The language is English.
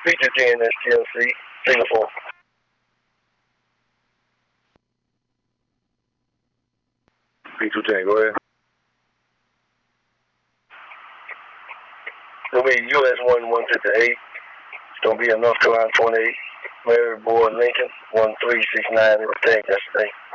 P210 STLC, Singapore. P210, go ahead. It'll be US 1158. It's going to be in North Carolina 28. Mary Boyd Lincoln 1369. Thank you.